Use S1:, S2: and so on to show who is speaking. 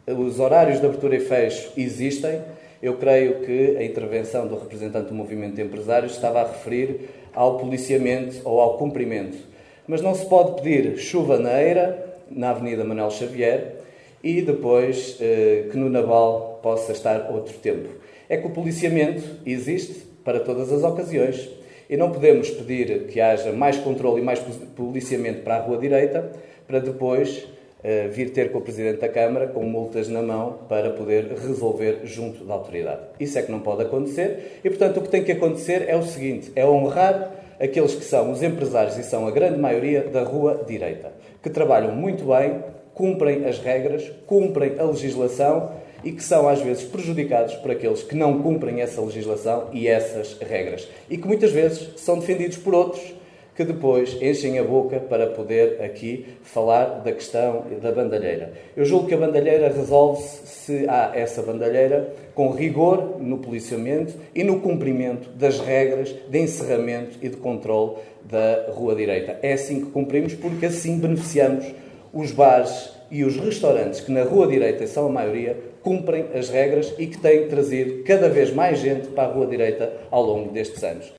S1: Os horários de abertura e fecho existem. Eu creio que a intervenção do representante do movimento de empresários estava a referir ao policiamento ou ao cumprimento. Mas não se pode pedir chuva na eira, na Avenida Manuel Xavier, e depois que no Naval possa estar outro tempo. É que o policiamento existe para todas as ocasiões e não podemos pedir que haja mais controle e mais policiamento para a Rua Direita para depois vir ter com o Presidente da Câmara com multas na mão para poder resolver junto da autoridade. Isso é que não pode acontecer e, portanto, o que tem que acontecer é o seguinte, é honrar aqueles que são os empresários e são a grande maioria da Rua Direita, que trabalham muito bem, cumprem as regras, cumprem a legislação e que são às vezes prejudicados por aqueles que não cumprem essa legislação e essas regras. E que muitas vezes são defendidos por outros que depois enchem a boca para poder aqui falar da questão da bandalheira. Eu julgo que a bandalheira resolve-se se há essa bandalheira com rigor no policiamento e no cumprimento das regras de encerramento e de controle da Rua Direita. É assim que cumprimos, porque assim beneficiamos os bares e os restaurantes que na Rua Direita são a maioria, cumprem as regras e que têm trazido cada vez mais gente para a Rua Direita ao longo destes anos.